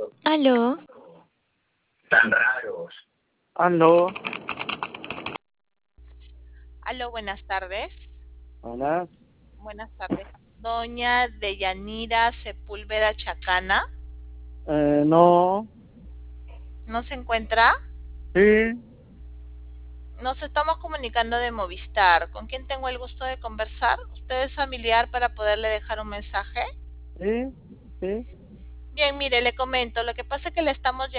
Aló, Aló, Aló, buenas tardes. hola. Buenas tardes. Doña Deyanira Sepúlveda Chacana, No, ¿no se encuentra? sí, Nos estamos comunicando de Movistar. ¿Con quién tengo el gusto de conversar? ¿Usted es familiar para poderle dejar un mensaje? sí, sí. Bien, mire, le comento. Lo que pasa es que le estamos